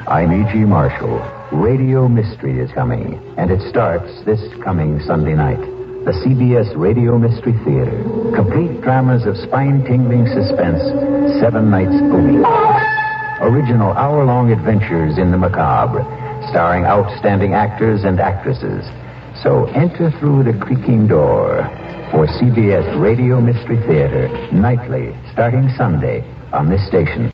I'm E.G. Marshall. Radio Mystery is coming, and it starts this coming Sunday night. The CBS Radio Mystery Theater. Complete dramas of spine-tingling suspense, 7 nights a week. Original hour-long adventures in the macabre, starring outstanding actors and actresses. So enter through the creaking door for CBS Radio Mystery Theater, nightly, starting Sunday on this station.